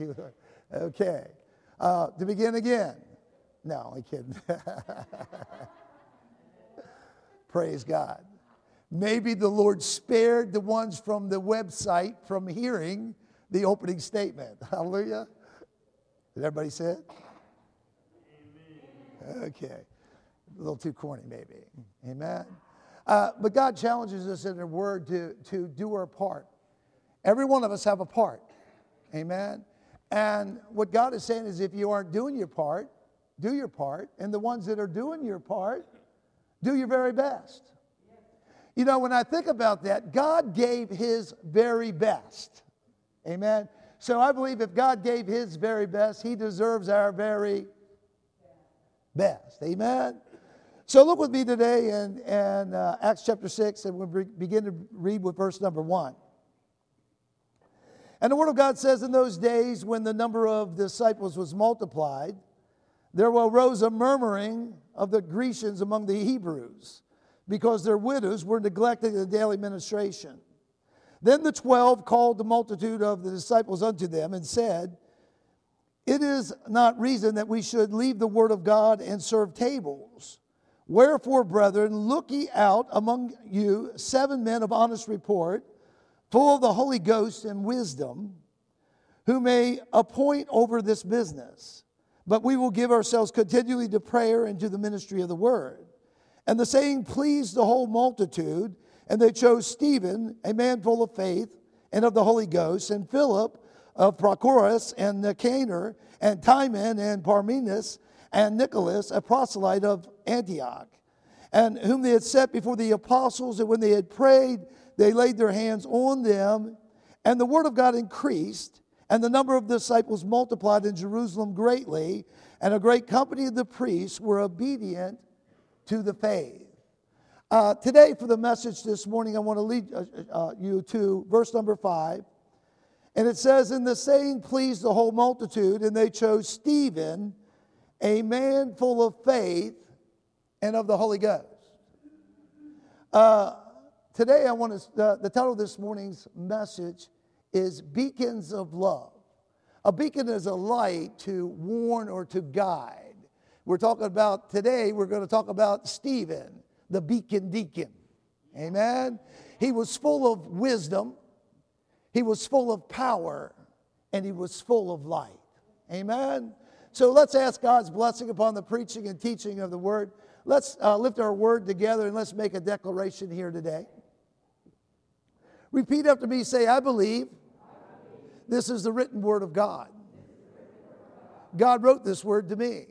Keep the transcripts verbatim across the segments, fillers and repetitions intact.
Okay. Uh, to begin again. No, I'm kidding. Praise God. Maybe the Lord spared the ones from the website from hearing the opening statement. Hallelujah. Did everybody say it? Amen. Okay. A little too corny, maybe. Amen. Uh, but God challenges us in their word to, to do our part. Every one of us have a part. Amen. And what God is saying is if you aren't doing your part, do your part. And the ones that are doing your part, do your very best. You know, when I think about that, God gave his very best. Amen. So I believe if God gave his very best, he deserves our very best. Amen. So look with me today in, in uh, Acts chapter six, and we'll begin to read with verse number one. And the Word of God says, in those days when the number of disciples was multiplied, there arose a murmuring of the Grecians among the Hebrews, because their widows were neglecting the daily ministration. Then the twelve called the multitude of the disciples unto them and said, it is not reason that we should leave the word of God and serve tables. Wherefore, brethren, look ye out among you seven men of honest report, full of the Holy Ghost and wisdom, who may appoint over this business. But we will give ourselves continually to prayer and to the ministry of the word. And the saying pleased the whole multitude, and they chose Stephen, a man full of faith and of the Holy Ghost, and Philip of Prochorus, and Nicanor, and Timon, and Parmenas, and Nicholas, a proselyte of Antioch, and whom they had set before the apostles, and when they had prayed, they laid their hands on them, and the word of God increased, and the number of disciples multiplied in Jerusalem greatly, and a great company of the priests were obedient to the faith. Uh, today, for the message this morning, I want to lead uh, uh, you to verse number five. And it says, and the saying pleased the whole multitude, and they chose Stephen, a man full of faith and of the Holy Ghost. Uh, today, I want to, uh, the title of this morning's message is Beacons of Love. A beacon is a light to warn or to guide. We're talking about, today, we're going to talk about Stephen, the beacon deacon. Amen? He was full of wisdom. He was full of power, and he was full of light. Amen? So let's ask God's blessing upon the preaching and teaching of the word. Let's uh, lift our word together, and let's make a declaration here today. Repeat after me. Say, I believe this is the written word of God. God wrote this word to me.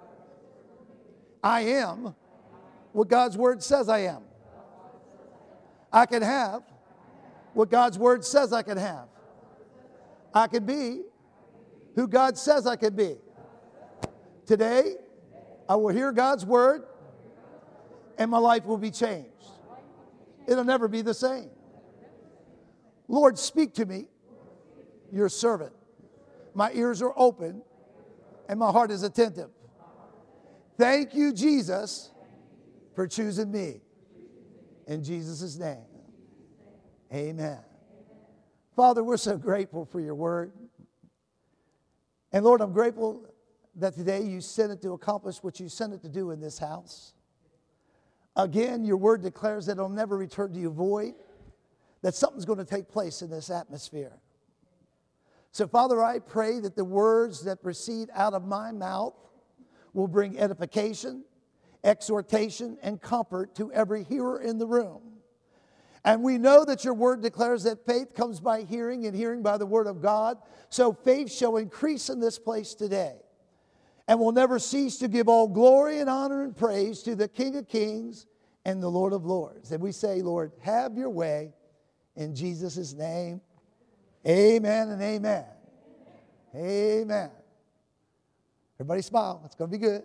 I am what God's word says I am. I can have what God's word says I can have. I can be who God says I can be. Today, I will hear God's word, and my life will be changed. It'll never be the same. Lord, speak to me, your servant. My ears are open, and my heart is attentive. Thank you, Jesus, for choosing me. In Jesus' name. Amen. Father, we're so grateful for your word. And Lord, I'm grateful that today you sent it to accomplish what you sent it to do in this house. Again, your word declares that it'll never return to you void, that something's going to take place in this atmosphere. So, Father, I pray that the words that proceed out of my mouth will bring edification, exhortation, and comfort to every hearer in the room. And we know that your word declares that faith comes by hearing, and hearing by the word of God. So faith shall increase in this place today. And will never cease to give all glory and honor and praise to the King of Kings and the Lord of Lords. And we say, Lord, have your way in Jesus' name. Amen and amen. Amen. Everybody smile. It's going to be good.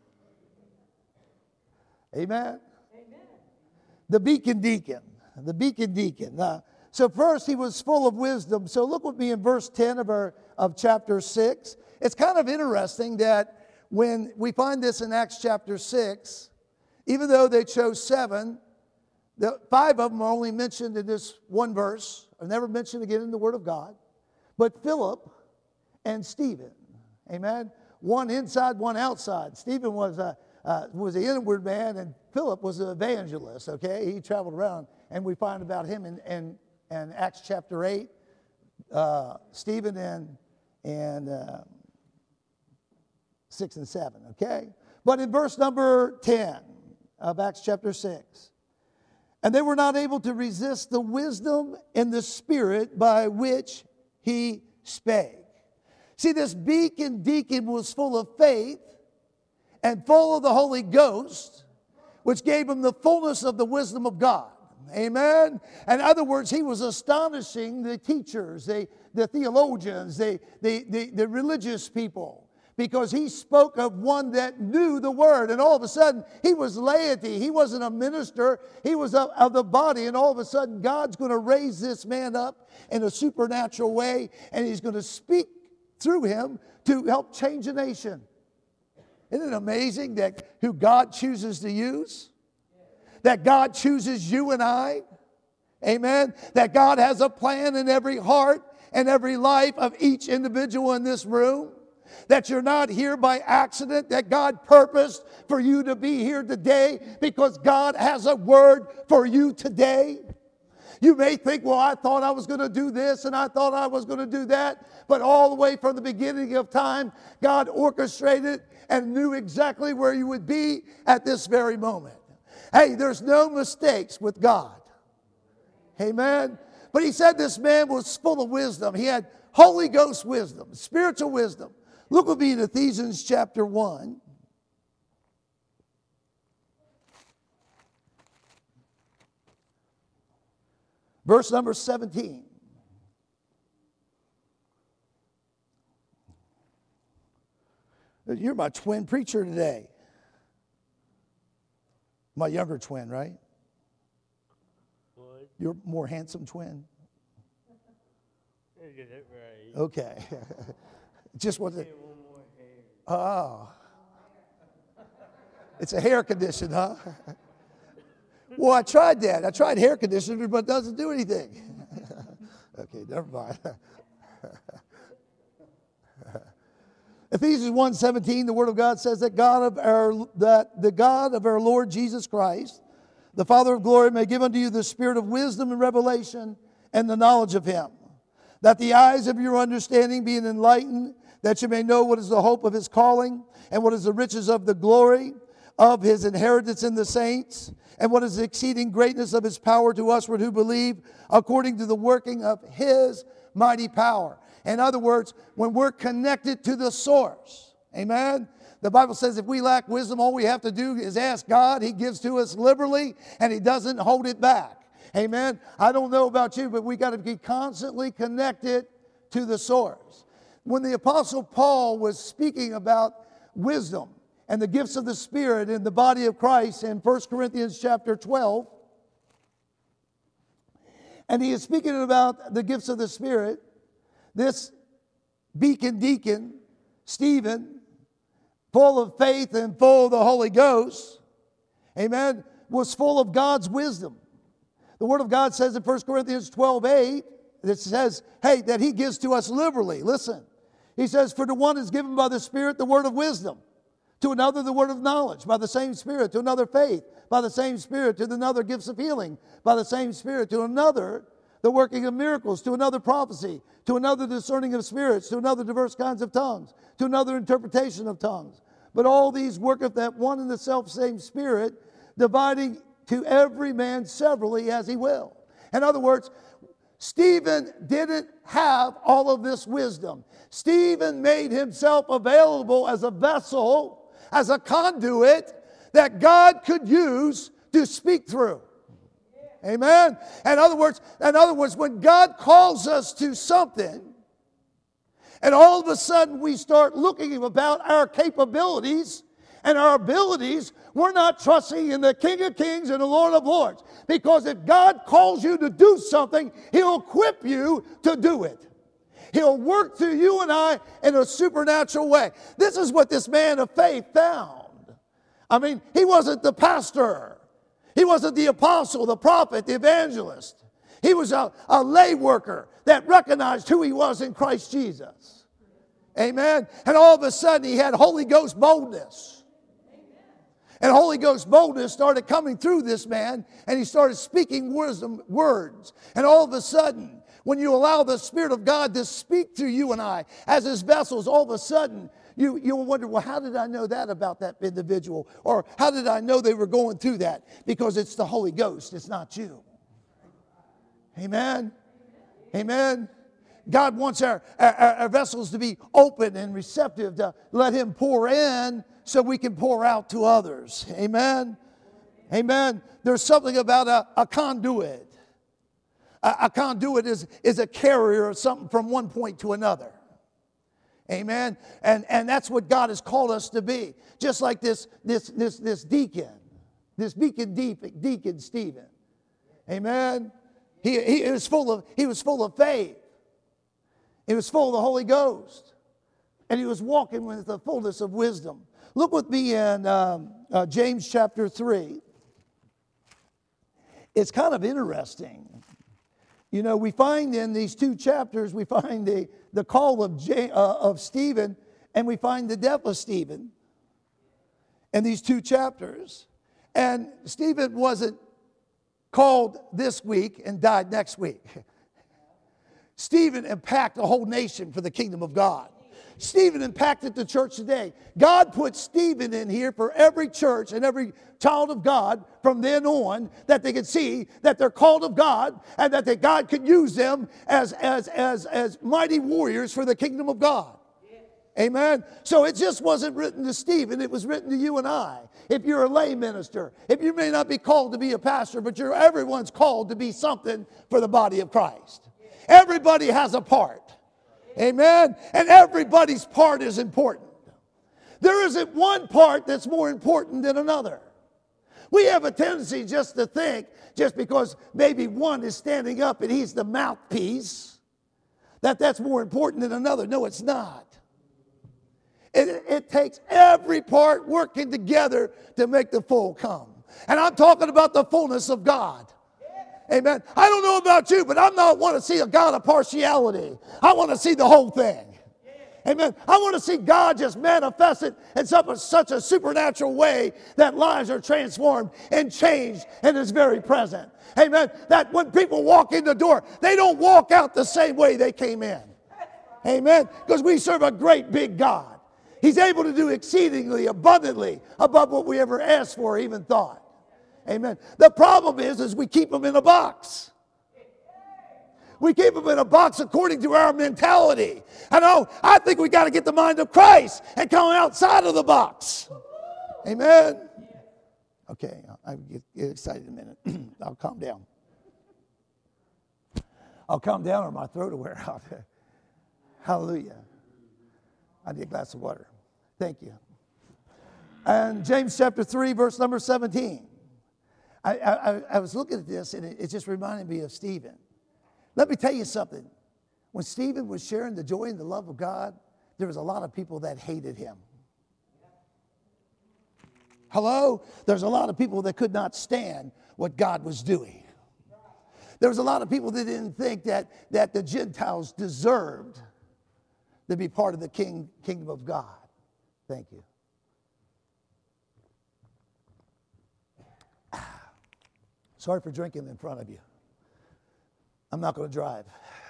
Amen. Amen. The beacon deacon. The beacon deacon. Uh, so first, he was full of wisdom. So look with me in verse ten of our of chapter six. It's kind of interesting that when we find this in Acts chapter six, even though they chose seven, the five of them are only mentioned in this one verse, are never mentioned again in the Word of God. But Philip and Stephen. Amen. One inside, one outside. Stephen was a, uh, was an inward man, and Philip was an evangelist, okay? He traveled around, and we find about him in, in, in Acts chapter eight. Uh, Stephen and, and uh, six and seven, okay? But in verse number ten of Acts chapter six, and they were not able to resist the wisdom and the spirit by which he spake. See, this beacon deacon was full of faith and full of the Holy Ghost, which gave him the fullness of the wisdom of God. Amen? In other words, he was astonishing the teachers, the, the theologians, the, the, the, the religious people, because he spoke of one that knew the word. And all of a sudden, he was laity. He wasn't a minister. He was of, of the body. And all of a sudden, God's going to raise this man up in a supernatural way, and he's going to speak through him to help change a nation. Isn't it amazing that who God chooses to use? That God chooses you and I? Amen? That God has a plan in every heart and every life of each individual in this room? That you're not here by accident, that God purposed for you to be here today because God has a word for you today? You may think, well, I thought I was going to do this and I thought I was going to do that. But all the way from the beginning of time, God orchestrated and knew exactly where you would be at this very moment. Hey, there's no mistakes with God. Amen. But he said this man was full of wisdom. He had Holy Ghost wisdom, spiritual wisdom. Look with me in Ephesians chapter one. Verse number seventeen. You're my twin preacher today. My younger twin, right? What? You're more handsome twin. You get it right. Okay. Just want to. Get one more hair. Oh. It's a hair condition, huh? Well, I tried that. I tried hair conditioner, but it doesn't do anything. Okay, never mind. Ephesians one seventeen, the Word of God says that God of our that the God of our Lord Jesus Christ, the Father of glory, may give unto you the spirit of wisdom and revelation and the knowledge of Him, that the eyes of your understanding being enlightened, that you may know what is the hope of His calling, and what is the riches of the glory of His inheritance in the saints, and what is the exceeding greatness of His power to usward who believe, according to the working of His mighty power. In other words, when we're connected to the source, amen? The Bible says if we lack wisdom, all we have to do is ask God. He gives to us liberally, and He doesn't hold it back. Amen? I don't know about you, but we got to be constantly connected to the source. When the Apostle Paul was speaking about wisdom and the gifts of the Spirit in the body of Christ in First Corinthians chapter twelve, and he is speaking about the gifts of the Spirit, this beacon deacon, Stephen, full of faith and full of the Holy Ghost, amen, was full of God's wisdom. The Word of God says in First Corinthians twelve eight, it says, hey, that He gives to us liberally. Listen, He says, for to one is given by the Spirit the word of wisdom, to another the word of knowledge by the same Spirit, to another faith by the same Spirit, to another gifts of healing by the same Spirit, to another the working of miracles, to another prophecy, to another discerning of spirits, to another diverse kinds of tongues, to another interpretation of tongues. But all these worketh that one and the self-same Spirit, dividing to every man severally as he will. In other words, Stephen didn't have all of this wisdom. Stephen made himself available as a vessel, as a conduit that God could use to speak through. Amen. In other words, in other words, when God calls us to something, and all of a sudden we start looking about our capabilities and our abilities, we're not trusting in the King of Kings and the Lord of Lords. Because if God calls you to do something, He'll equip you to do it. He'll work through you and I in a supernatural way. This is what this man of faith found. I mean, he wasn't the pastor. He wasn't the apostle, the prophet, the evangelist. He was a, a lay worker that recognized who he was in Christ Jesus. Amen. And all of a sudden he had Holy Ghost boldness. And Holy Ghost boldness started coming through this man, and he started speaking wisdom words. And all of a sudden, when you allow the Spirit of God to speak through you and I as his vessels, all of a sudden you, you'll wonder, well, how did I know that about that individual? Or how did I know they were going through that? Because it's the Holy Ghost, it's not you. Amen. Amen. God wants our, our, our vessels to be open and receptive, to let him pour in so we can pour out to others. Amen. Amen. There's something about a, a conduit. A, a conduit is, is a carrier of something from one point to another. Amen. And, and that's what God has called us to be. Just like this, this, this, this deacon, this deacon, deacon Stephen. Amen. He, he, was full of, he was full of faith. He was full of the Holy Ghost. And he was walking with the fullness of wisdom. Look with me in um, uh, James chapter three. It's kind of interesting. You know, we find in these two chapters, we find the, the call of, J, uh, of Stephen, and we find the death of Stephen in these two chapters. And Stephen wasn't called this week and died next week. Stephen impacted a whole nation for the kingdom of God. Stephen impacted the church today. God put Stephen in here for every church and every child of God from then on, that they could see that they're called of God, and that they, God could use them as, as, as, as mighty warriors for the kingdom of God. Amen. So it just wasn't written to Stephen, it was written to you and I. If you're a lay minister, if you may not be called to be a pastor, but you're everyone's called to be something for the body of Christ. Everybody has a part. Amen. And everybody's part is important. There isn't one part that's more important than another. We have a tendency just to think, just because maybe one is standing up and he's the mouthpiece, that that's more important than another. No, it's not. It, it takes every part working together to make the full come. And I'm talking about the fullness of God. Amen. I don't know about you, but I don't want to see a God of partiality. I want to see the whole thing. Amen. I want to see God just manifested in such a, such a supernatural way that lives are transformed and changed in His very presence. Amen. That when people walk in the door, they don't walk out the same way they came in. Amen. Because we serve a great big God. He's able to do exceedingly abundantly above what we ever asked for or even thought. Amen. The problem is, is we keep them in a box. We keep them in a box according to our mentality. I know, I think we got to get the mind of Christ and come outside of the box. Amen. Okay, I get, get excited in a minute. I'll calm down. I'll calm down or my throat will wear out. Hallelujah. I need a glass of water. Thank you. And James chapter three, verse number seventeen. I, I, I was looking at this, and it, it just reminded me of Stephen. Let me tell you something. When Stephen was sharing the joy and the love of God, there was a lot of people that hated him. Hello? There's a lot of people that could not stand what God was doing. There was a lot of people that didn't think that, that the Gentiles deserved to be part of the king, kingdom of God. Thank you. Sorry for drinking in front of you. I'm not going to drive.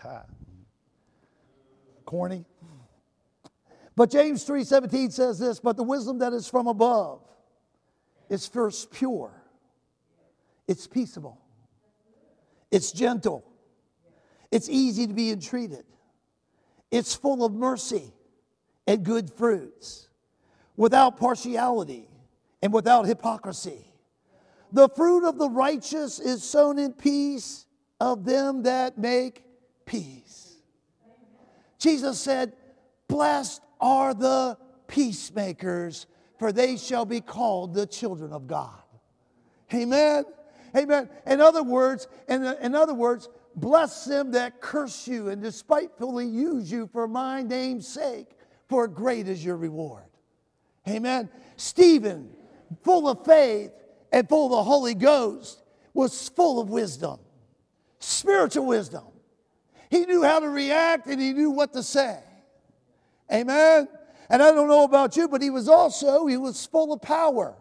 Corny. But James three seventeen says this, but the wisdom that is from above is first pure. It's peaceable. It's gentle. It's easy to be entreated. It's full of mercy and good fruits, without partiality and without hypocrisy. The fruit of the righteous is sown in peace of them that make peace. Jesus said, blessed are the peacemakers, for they shall be called the children of God. Amen. Amen. In other words, in, in other words, bless them that curse you and despitefully use you for my name's sake, for great is your reward. Amen. Stephen, full of faith and full of the Holy Ghost, was full of wisdom, spiritual wisdom. He knew how to react and he knew what to say. Amen. And I don't know about you, but he was also, he was full of power.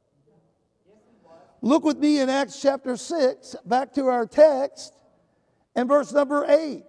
Look with me in Acts chapter six, back to our text, and verse number eight.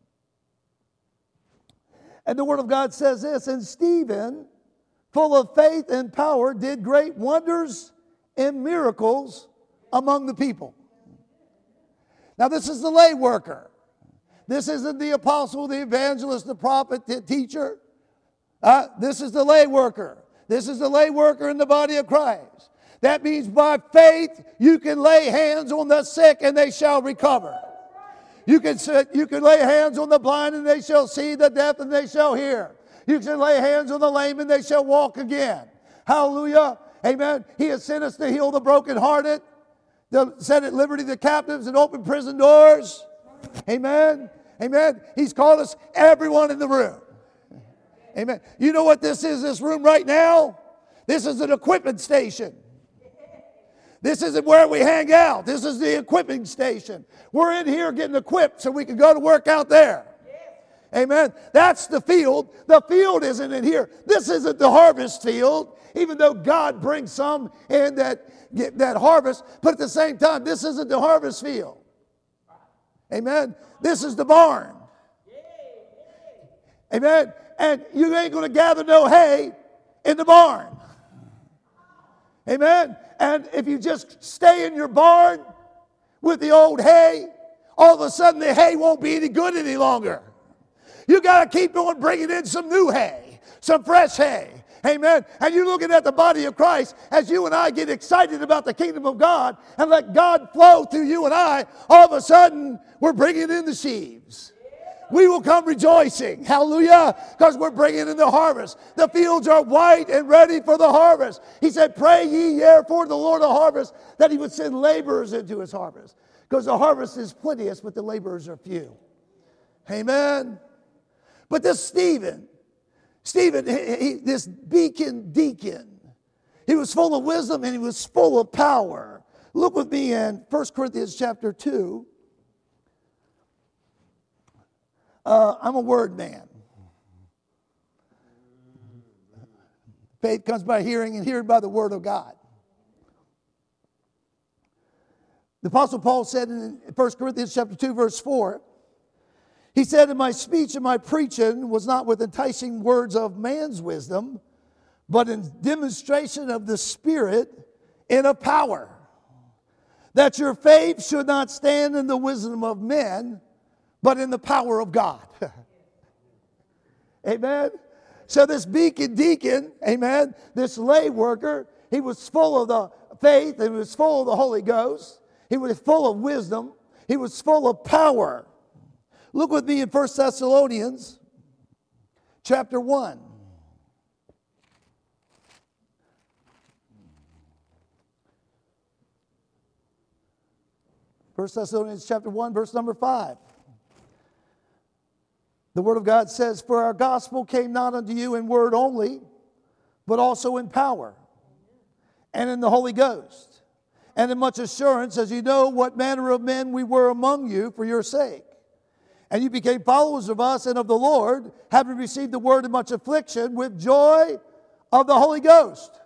And the Word of God says this, and Stephen, full of faith and power, did great wonders and miracles among the people. Now this is the lay worker. This isn't the apostle, the evangelist, the prophet, the teacher. Uh, this is the lay worker. This is the lay worker in the body of Christ. That means by faith you can lay hands on the sick and they shall recover. You can, sit, you can lay hands on the blind and they shall see, the deaf and they shall hear. You can lay hands on the lame and they shall walk again. Hallelujah. Amen. He has sent us to heal the brokenhearted, to set at liberty the captives and open prison doors. Amen. Amen. He's called us, everyone in the room. Amen. You know what this is, this room right now? This is an equipment station. This isn't where we hang out. This is the equipping station. We're in here getting equipped so we can go to work out there. Amen. That's the field. The field isn't in here. This isn't the harvest field, even though God brings some in that, that harvest. But at the same time, this isn't the harvest field. Amen. This is the barn. Amen. And you ain't going to gather no hay in the barn. Amen. And if you just stay in your barn with the old hay, all of a sudden the hay won't be any good any longer. You got to keep on bringing in some new hay, some fresh hay. Amen. And you're looking at the body of Christ as you and I get excited about the kingdom of God and let God flow through you and I. All of a sudden, we're bringing in the sheaves. We will come rejoicing. Hallelujah. Because we're bringing in the harvest. The fields are white and ready for the harvest. He said, pray ye therefore the Lord of harvest that he would send laborers into his harvest. Because the harvest is plenteous, but the laborers are few. Amen. But this Stephen, Stephen, he, he, this beacon deacon, he was full of wisdom and he was full of power. Look with me in First Corinthians chapter two. Uh, I'm a word man. Faith comes by hearing and hearing by the word of God. The Apostle Paul said in First Corinthians chapter two, verse four, he said, "And my speech and my preaching was not with enticing words of man's wisdom, but in demonstration of the Spirit and of power, that your faith should not stand in the wisdom of men, but in the power of God." Amen. So this beacon deacon, amen, this lay worker, he was full of the faith and he was full of the Holy Ghost. He was full of wisdom. He was full of power. Look with me in First Thessalonians chapter one. First Thessalonians chapter one, verse number five. The Word of God says, "For our gospel came not unto you in word only, but also in power, and in the Holy Ghost, and in much assurance, as you know what manner of men we were among you for your sake. And you became followers of us and of the Lord, having received the word in much affliction, with joy of the Holy Ghost."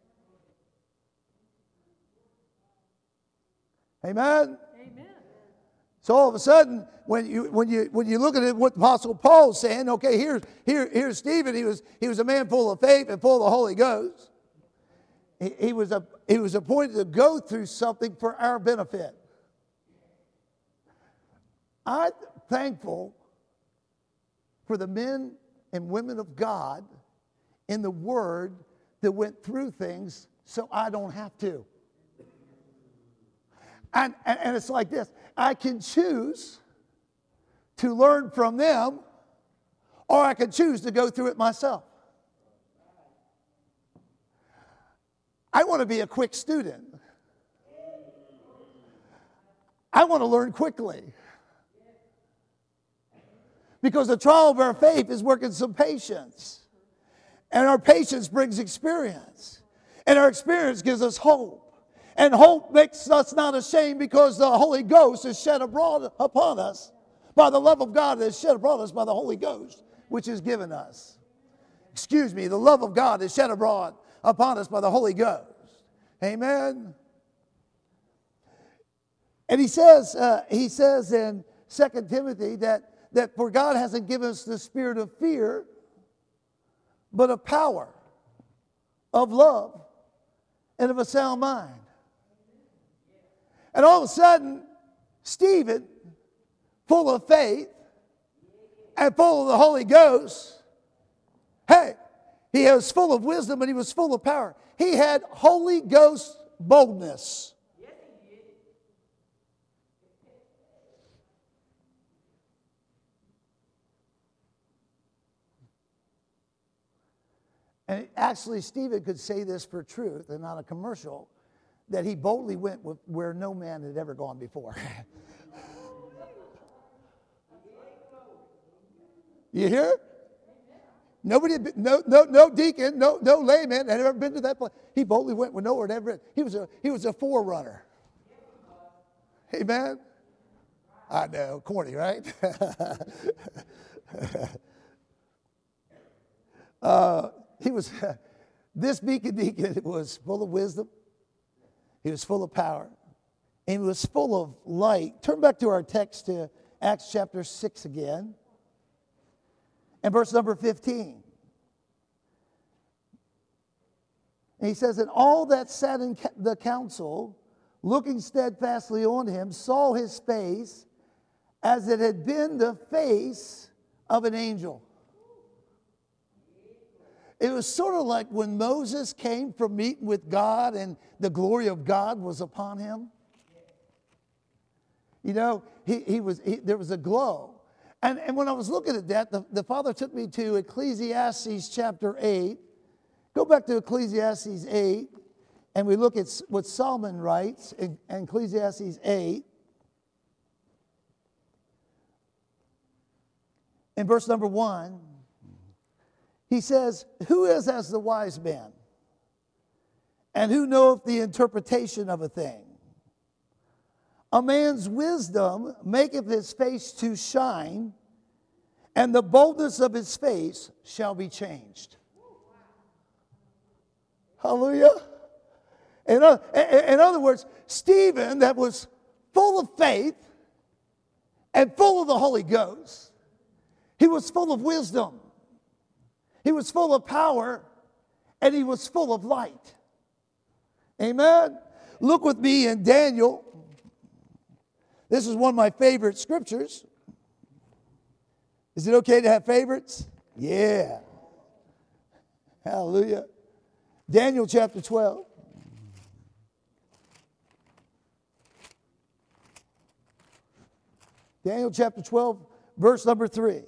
Amen. So all of a sudden, when you when you when you look at it, what Apostle Paul's saying, okay, here's here here's Stephen. He was he was a man full of faith and full of the Holy Ghost. He, he was a he was appointed to go through something for our benefit. I'm thankful for the men and women of God in the Word that went through things so I don't have to. And, and, and it's like this. I can choose to learn from them, or I can choose to go through it myself. I want to be a quick student. I want to learn quickly. Because the trial of our faith is working some patience. And our patience brings experience. And our experience gives us hope. And hope makes us not ashamed because the Holy Ghost is shed abroad upon us by the love of God that is shed abroad us by the Holy Ghost, which is given us. excuse me, the love of God is shed abroad upon us by the Holy Ghost. Amen. And he says, uh, he says in Second Timothy that, that for God hasn't given us the spirit of fear, but of power, of love, and of a sound mind. And all of a sudden, Stephen, full of faith and full of the Holy Ghost, hey, he was full of wisdom and he was full of power. He had Holy Ghost boldness. And actually, Stephen could say this for truth and not a commercial, that he boldly went where no man had ever gone before. You hear? Nobody, had been, no, no, no deacon, no, no layman had ever been to that place. He boldly went where nowhere had ever been. He was a, he was a forerunner. Amen. I know, corny, right? uh, he was. This Beacon Deacon was full of wisdom. He was full of power. And he was full of light. Turn back to our text to Acts chapter six again. And verse number fifteen. And he says, and all that sat in the council, looking steadfastly on him, saw his face as it had been the face of an angel. It was sort of like when Moses came from meeting with God and the glory of God was upon him. You know, he, he was he, there was a glow. And, and when I was looking at that, the, the Father took me to Ecclesiastes chapter eight. Go back to Ecclesiastes eight, and we look at what Solomon writes in, in Ecclesiastes eight. In verse number one, he says, who is as the wise man? And who knoweth the interpretation of a thing? A man's wisdom maketh his face to shine, and the boldness of his face shall be changed. Hallelujah. In, in other words, Stephen, that was full of faith and full of the Holy Ghost, he was full of wisdom. He was full of power, and he was full of light. Amen. Look with me in Daniel. This is one of my favorite scriptures. Is it okay to have favorites? Yeah. Hallelujah. Daniel chapter twelve. Daniel chapter twelve, verse number three.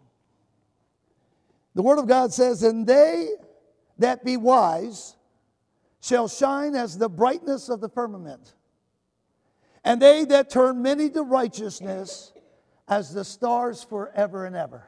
The Word of God says, and they that be wise shall shine as the brightness of the firmament, and they that turn many to righteousness as the stars forever and ever.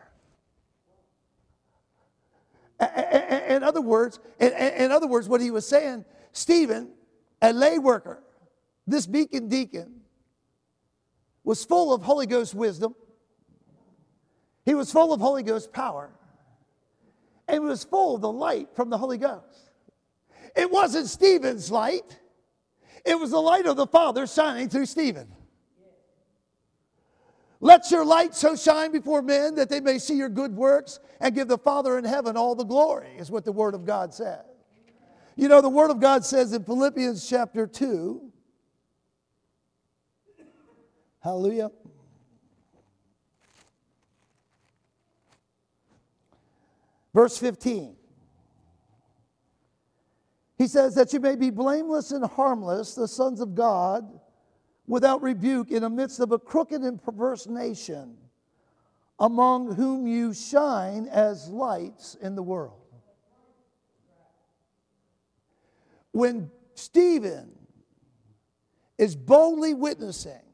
In other words, in other words, what he was saying, Stephen, a lay worker, this Beacon Deacon, was full of Holy Ghost wisdom. He was full of Holy Ghost power. And he was full of the light from the Holy Ghost. It wasn't Stephen's light. It was the light of the Father shining through Stephen. Let your light so shine before men that they may see your good works and give the Father in heaven all the glory, is what the Word of God says. You know, the Word of God says in Philippians chapter two, hallelujah, verse fifteen. He says that you may be blameless and harmless, the sons of God, without rebuke in the midst of a crooked and perverse nation, among whom you shine as lights in the world. When Stephen is boldly witnessing,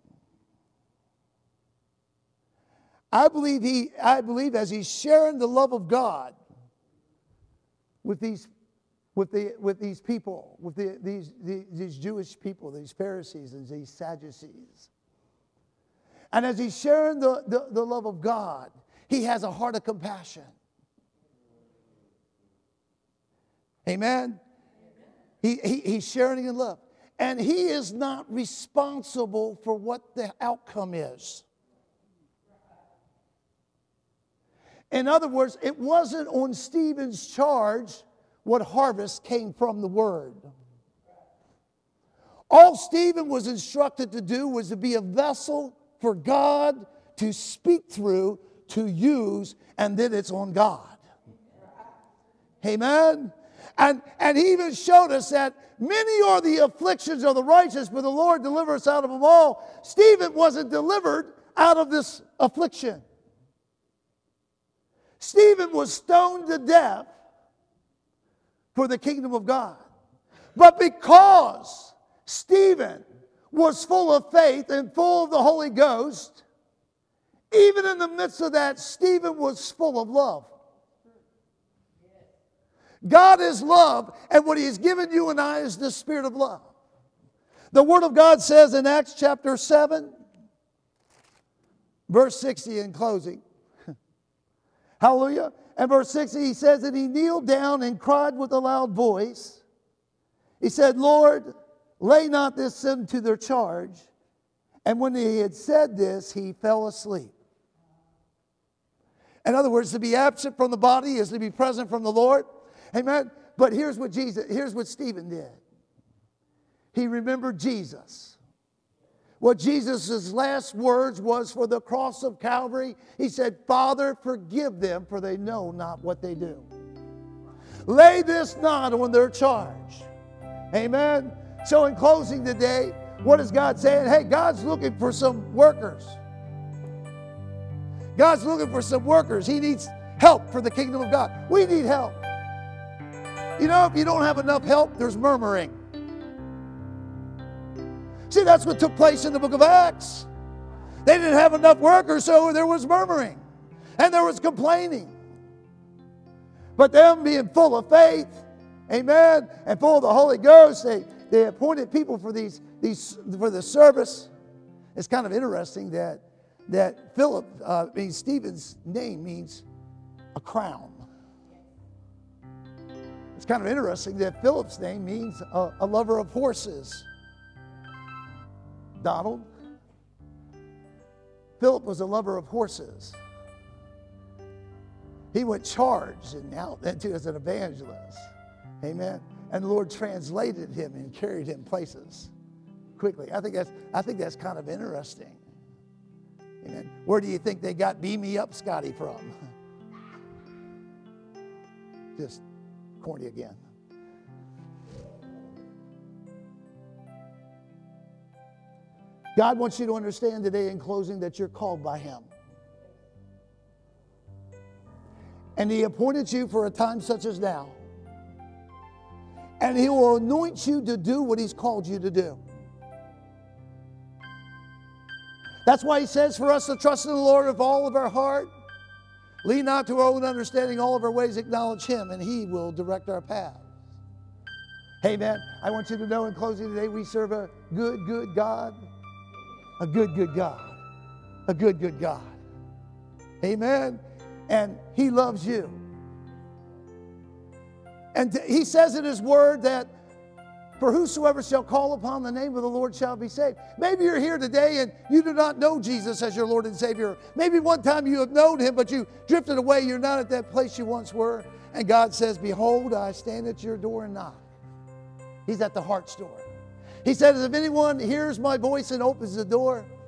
I believe he, I believe as he's sharing the love of God with these With, the, with these people, with the, these, the, these Jewish people, these Pharisees and these Sadducees. And as he's sharing the, the, the love of God, he has a heart of compassion. Amen? He, he, he's sharing in love. And he is not responsible for what the outcome is. In other words, it wasn't on Stephen's charge what harvest came from the word. All Stephen was instructed to do was to be a vessel for God to speak through, to use, and then it's on God. Amen? And, and he even showed us that many are the afflictions of the righteous, but the Lord delivers us out of them all. Stephen wasn't delivered out of this affliction. Stephen was stoned to death for the kingdom of God. But because Stephen was full of faith and full of the Holy Ghost, even in the midst of that, Stephen was full of love. God is love, and what He has given you and I is the spirit of love. The Word of God says in Acts chapter seven, verse sixty in closing. Hallelujah. And verse sixty, he says that he kneeled down and cried with a loud voice. He said, Lord, lay not this sin to their charge. And when he had said this, he fell asleep. In other words, to be absent from the body is to be present from the Lord. Amen. But here's what Jesus, here's what Stephen did. He remembered Jesus. What Jesus' last words was for the cross of Calvary. He said, Father, forgive them, for they know not what they do. Lay this not on their charge. Amen. So in closing today, what is God saying? Hey, God's looking for some workers. God's looking for some workers. He needs help for the kingdom of God. We need help. You know, if you don't have enough help, there's murmuring. See, that's what took place in the book of Acts. They didn't have enough workers, so there was murmuring. And there was complaining. But them being full of faith, amen, and full of the Holy Ghost, they, they appointed people for these, these for the service. It's kind of interesting that, that Philip, uh, I mean, Stephen's name means a crown. It's kind of interesting that Philip's name means a, a lover of horses. Donald. Philip was a lover of horses. He went charged and out into as an evangelist. Amen. And the Lord translated him and carried him places quickly. I think that's I think that's kind of interesting. Amen. Where do you think they got Beam Me Up Scotty from? Just corny again. God wants you to understand today in closing that you're called by Him. And He appointed you for a time such as now. And He will anoint you to do what He's called you to do. That's why He says for us to trust in the Lord with all of our heart. Lean not to our own understanding, all of our ways acknowledge Him, and He will direct our paths. Amen. I want you to know in closing today, we serve a good, good God. A good, good God. A good, good God. Amen. And He loves you. And He says in His word that for whosoever shall call upon the name of the Lord shall be saved. Maybe you're here today and you do not know Jesus as your Lord and Savior. Maybe one time you have known Him, but you drifted away. You're not at that place you once were. And God says, behold, I stand at your door and knock. He's at the heart's door. He said, if anyone hears my voice and opens the door,